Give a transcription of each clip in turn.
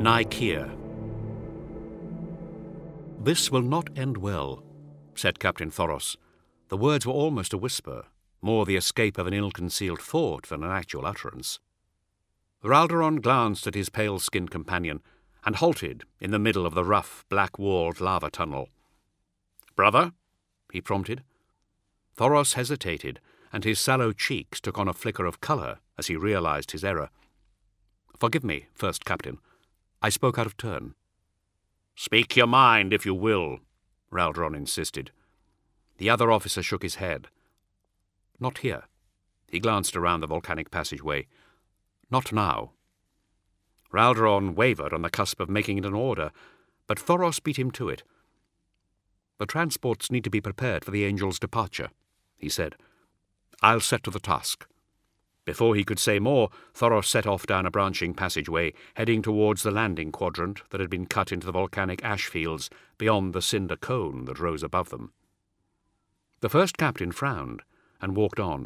Nikeia. "This will not end well," said Captain Thoros. The words were almost a whisper, more the escape of an ill-concealed thought than an actual utterance. Raldoron glanced at his pale-skinned companion and halted in the middle of the rough, black-walled lava tunnel. "Brother?" he prompted. Thoros hesitated, and his sallow cheeks took on a flicker of colour as he realised his error. "Forgive me, First Captain. I spoke out of turn." "Speak your mind, if you will," Raldoron insisted. The other officer shook his head. "Not here." He glanced around the volcanic passageway. "Not now." Raldoron wavered on the cusp of making it an order, but Thoros beat him to it. "The transports need to be prepared for the Angel's departure," he said. "I'll set to the task." Before he could say more, Thoros set off down a branching passageway, heading towards the landing quadrant that had been cut into the volcanic ash fields beyond the cinder cone that rose above them. The first captain frowned and walked on.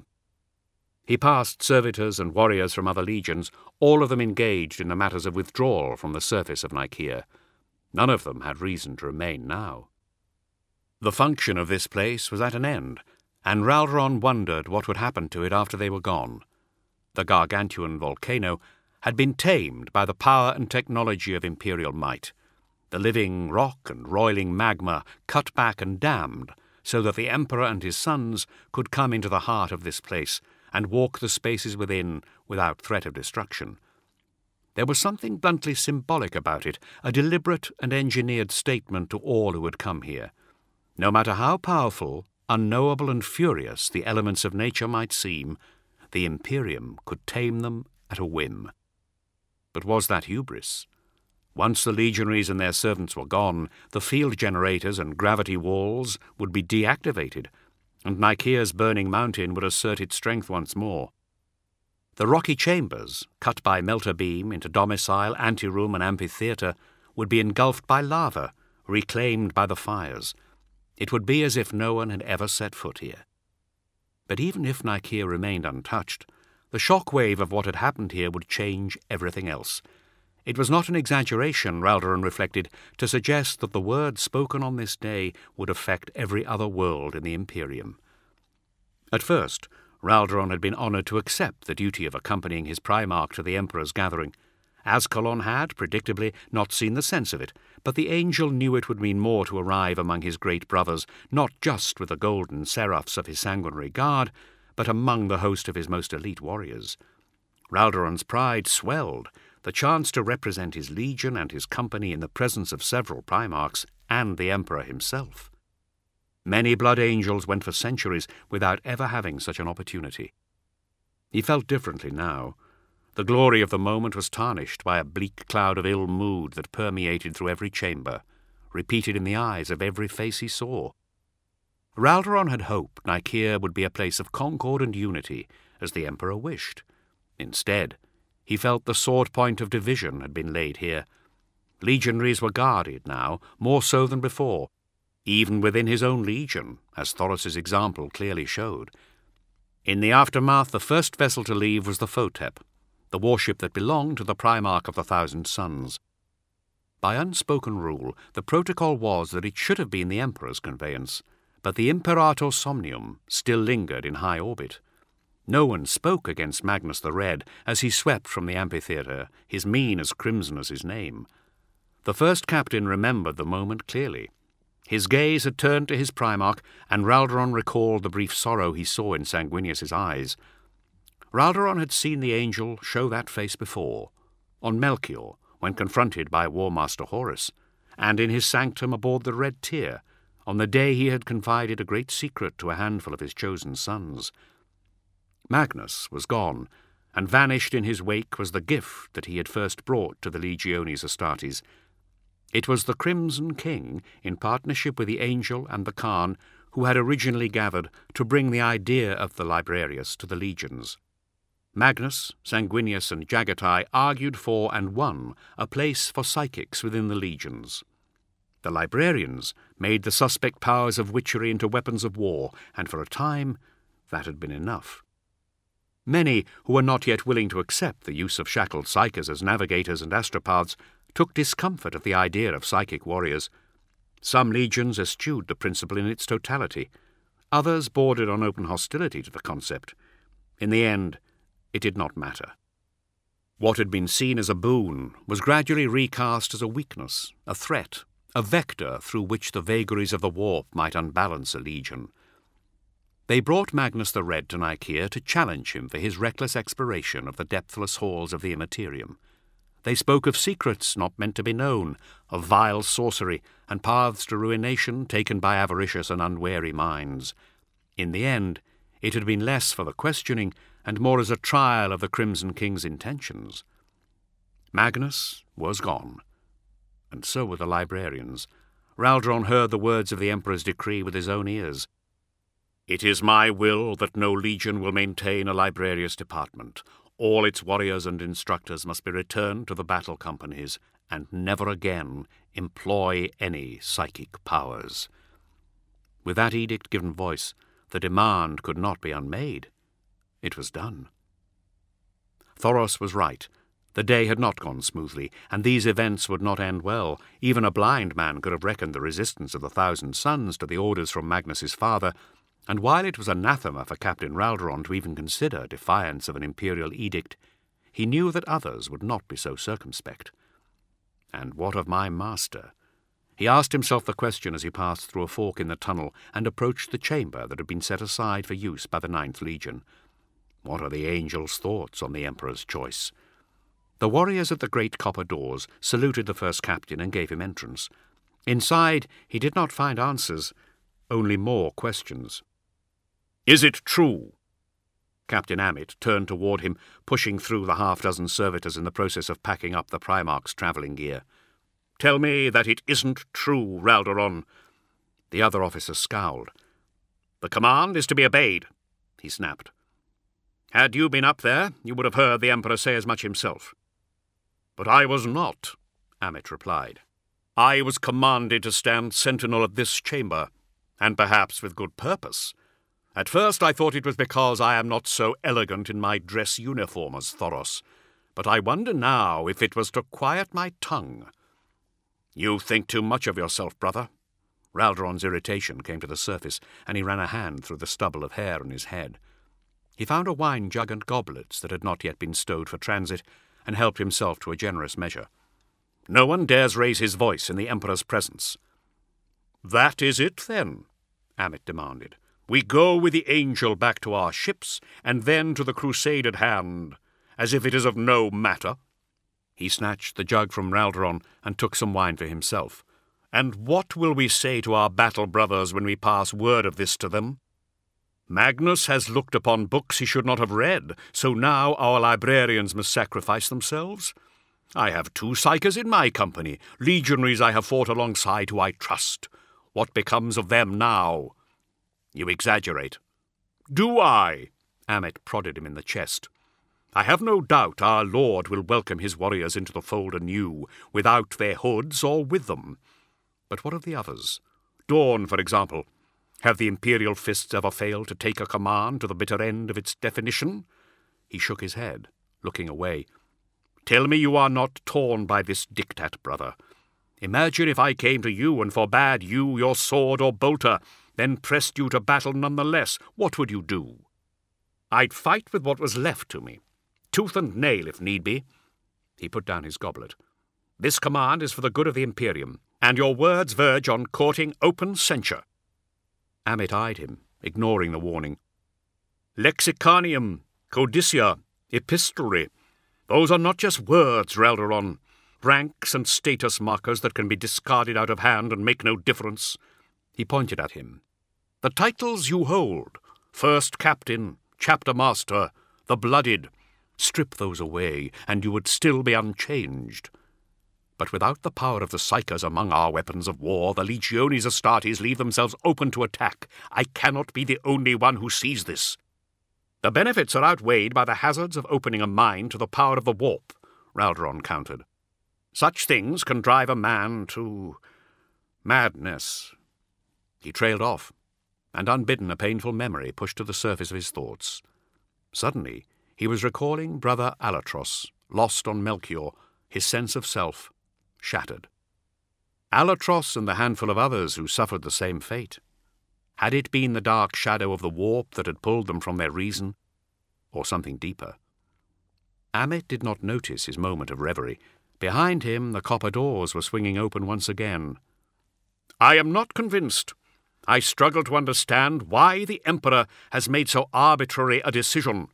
He passed servitors and warriors from other legions, all of them engaged in the matters of withdrawal from the surface of Nikeia. None of them had reason to remain now. The function of this place was at an end, and Raldoron wondered what would happen to it after they were gone. The gargantuan volcano had been tamed by the power and technology of imperial might. The living rock and roiling magma cut back and dammed so that the Emperor and his sons could come into the heart of this place and walk the spaces within without threat of destruction. There was something bluntly symbolic about it, a deliberate and engineered statement to all who had come here. No matter how powerful, unknowable and furious the elements of nature might seem, the Imperium could tame them at a whim. But was that hubris? Once the legionaries and their servants were gone, the field generators and gravity walls would be deactivated, and Nikeia's burning mountain would assert its strength once more. The rocky chambers, cut by melter beam into domicile, anteroom and amphitheatre, would be engulfed by lava, reclaimed by the fires. It would be as if no one had ever set foot here. But even if Nikeia remained untouched, the shock wave of what had happened here would change everything else. It was not an exaggeration, Raldoron reflected, to suggest that the words spoken on this day would affect every other world in the Imperium. At first, Raldoron had been honoured to accept the duty of accompanying his Primarch to the Emperor's gathering. Ascalon had, predictably, not seen the sense of it, but the Angel knew it would mean more to arrive among his great brothers, not just with the golden seraphs of his sanguinary guard, but among the host of his most elite warriors. Raldoron's pride swelled. The chance to represent his legion and his company in the presence of several Primarchs and the Emperor himself. Many Blood Angels went for centuries without ever having such an opportunity. He felt differently now. The glory of the moment was tarnished by a bleak cloud of ill mood that permeated through every chamber, repeated in the eyes of every face he saw. Raldoron had hoped Nikeia would be a place of concord and unity, as the Emperor wished. Instead, he felt the sword point of division had been laid here. Legionaries were guarded now, more so than before, even within his own legion, as Thoros's example clearly showed. In the aftermath, the first vessel to leave was the Photep, the warship that belonged to the Primarch of the Thousand Suns. By unspoken rule, the protocol was that it should have been the Emperor's conveyance, but the Imperator Somnium still lingered in high orbit. No one spoke against Magnus the Red as he swept from the amphitheatre, his mien as crimson as his name. The first captain remembered the moment clearly. His gaze had turned to his Primarch, and Raldoron recalled the brief sorrow he saw in Sanguinius's eyes. Raldoron had seen the Angel show that face before, on Melchior, when confronted by War Master Horus, and in his sanctum aboard the Red Tear, on the day he had confided a great secret to a handful of his chosen sons. Magnus was gone, and vanished in his wake was the gift that he had first brought to the Legiones Astartes. It was the Crimson King, in partnership with the Angel and the Khan, who had originally gathered to bring the idea of the Librarius to the legions. Magnus, Sanguinius and Jagatai argued for and won a place for psychics within the legions. The Librarians made the suspect powers of witchery into weapons of war, and for a time that had been enough. Many who were not yet willing to accept the use of shackled psykers as navigators and astropaths took discomfort at the idea of psychic warriors. Some legions eschewed the principle in its totality. Others bordered on open hostility to the concept. In the end, it did not matter. What had been seen as a boon was gradually recast as a weakness, a threat, a vector through which the vagaries of the warp might unbalance a legion. They brought Magnus the Red to Nicaea to challenge him for his reckless exploration of the depthless halls of the Immaterium. They spoke of secrets not meant to be known, of vile sorcery, and paths to ruination taken by avaricious and unwary minds. In the end, it had been less for the questioning and more as a trial of the Crimson King's intentions. Magnus was gone, and so were the librarians. Raldoron heard the words of the Emperor's decree with his own ears. "It is my will that no legion will maintain a librarius department. All its warriors and instructors must be returned to the battle companies, and never again employ any psychic powers." With that edict given voice, the demand could not be unmade. It was done. Thoros was right. The day had not gone smoothly, and these events would not end well. Even a blind man could have reckoned the resistance of the 1,000 Sons to the orders from Magnus's father, and while it was anathema for Captain Raldoron to even consider defiance of an imperial edict, he knew that others would not be so circumspect. And what of my master? He asked himself the question as he passed through a fork in the tunnel and approached the chamber that had been set aside for use by the 9th Legion. What are the angels' thoughts on the Emperor's choice? The warriors at the great copper doors saluted the first captain and gave him entrance. Inside he did not find answers, only more questions. "Is it true?" Captain Amit turned toward him, pushing through the half-dozen servitors in the process of packing up the Primarch's travelling gear. "Tell me that it isn't true, Raldoron." The other officer scowled. "The command is to be obeyed," he snapped. "Had you been up there, you would have heard the Emperor say as much himself." "But I was not," Amit replied. "I was commanded to stand sentinel at this chamber, and perhaps with good purpose. At first I thought it was because I am not so elegant in my dress uniform as Thoros, but I wonder now if it was to quiet my tongue." "You think too much of yourself, brother." Raldoron's irritation came to the surface, and he ran a hand through the stubble of hair on his head. He found a wine jug and goblets that had not yet been stowed for transit, and helped himself to a generous measure. "No one dares raise his voice in the Emperor's presence." "That is it, then?" Amit demanded. "We go with the angel back to our ships, and then to the crusade at hand, as if it is of no matter." He snatched the jug from Raldoron and took some wine for himself. "And what will we say to our battle brothers when we pass word of this to them? Magnus has looked upon books he should not have read, so now our librarians must sacrifice themselves? I have 2 psychers in my company, legionaries I have fought alongside who I trust. What becomes of them now?" "You exaggerate." "Do I?" Amit prodded him in the chest. "I have no doubt our Lord will welcome his warriors into the fold anew, without their hoods or with them. But what of the others? Dawn, for example. Have the Imperial fists ever failed to take a command to the bitter end of its definition?" He shook his head, looking away. "Tell me you are not torn by this diktat, brother. Imagine if I came to you and forbade you your sword or bolter, then pressed you to battle nonetheless. What would you do?" "I'd fight with what was left to me, tooth and nail if need be." He put down his goblet. "This command is for the good of the Imperium, and your words verge on courting open censure." Amit eyed him, ignoring the warning. "Lexicanium, codicia, epistolary. Those are not just words, Raldoron. Ranks and status markers that can be discarded out of hand and make no difference." He pointed at him. "The titles you hold, First Captain, Chapter Master, the Blooded, strip those away, and you would still be unchanged. But without the power of the psychers among our weapons of war, the Legiones Astartes leave themselves open to attack. I cannot be the only one who sees this. The benefits are outweighed by the hazards of opening a mind to the power of the warp," Raldoron countered. "Such things can drive a man to madness." He trailed off, and unbidden a painful memory pushed to the surface of his thoughts. Suddenly he was recalling Brother Alatros, lost on Melchior, his sense of self, shattered. Alatros and the handful of others who suffered the same fate. Had it been the dark shadow of the warp that had pulled them from their reason, or something deeper? Amit did not notice his moment of reverie. Behind him, the copper doors were swinging open once again. "I am not convinced. I struggle to understand why the Emperor has made so arbitrary a decision.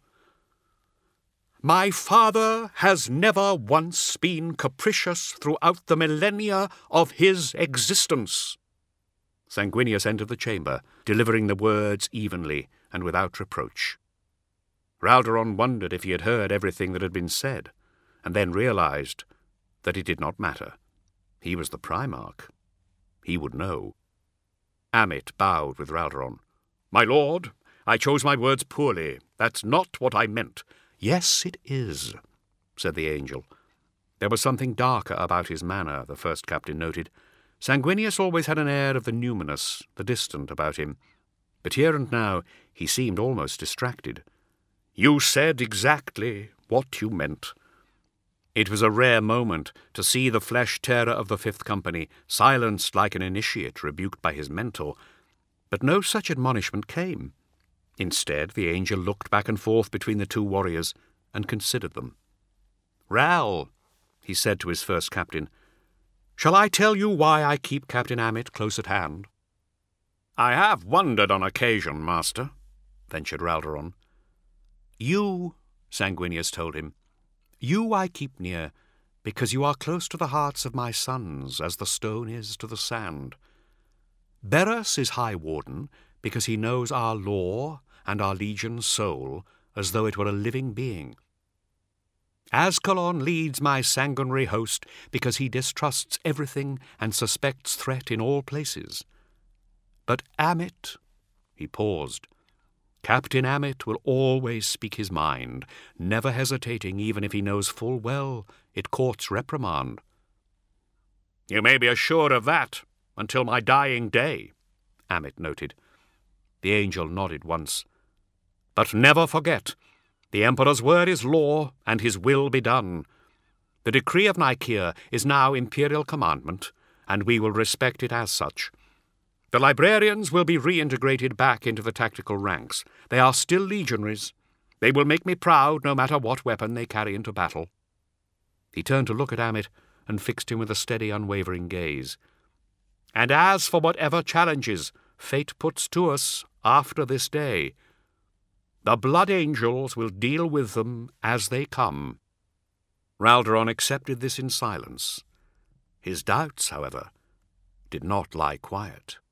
My father has never once been capricious throughout the millennia of his existence." Sanguinius entered the chamber, delivering the words evenly and without reproach. Ralderon wondered if he had heard everything that had been said, and then realized that it did not matter. He was the Primarch. He would know. Amit bowed with Ralderon. "My lord, I chose my words poorly. That's not what I meant." "Yes, it is," said the angel. There was something darker about his manner, the first captain noted. Sanguinius always had an air of the numinous, the distant, about him, but here and now he seemed almost distracted. "You said exactly what you meant." It was a rare moment to see the flesh terror of the Fifth Company, silenced like an initiate rebuked by his mentor, but no such admonishment came. Instead, the angel looked back and forth between the two warriors and considered them. "Ral," he said to his first captain, "shall I tell you why I keep Captain Amit close at hand?" "I have wondered on occasion, master," ventured Ralderon. "You," Sanguinius told him, "you I keep near because you are close to the hearts of my sons as the stone is to the sand. Berus is High Warden because he knows our law and our legion's soul as though it were a living being. Ascalon leads my sanguinary host because he distrusts everything and suspects threat in all places. But Amit," he paused, "Captain Amit will always speak his mind, never hesitating even if he knows full well it courts reprimand." "You may be assured of that until my dying day," Amit noted. The angel nodded once. "But never forget, the Emperor's word is law, and his will be done. The decree of Nicaea is now imperial commandment, and we will respect it as such. The librarians will be reintegrated back into the tactical ranks. They are still legionaries. They will make me proud no matter what weapon they carry into battle." He turned to look at Amit and fixed him with a steady, unwavering gaze. "And as for whatever challenges fate puts to us after this day, the Blood Angels will deal with them as they come." Ralderon accepted this in silence. His doubts, however, did not lie quiet.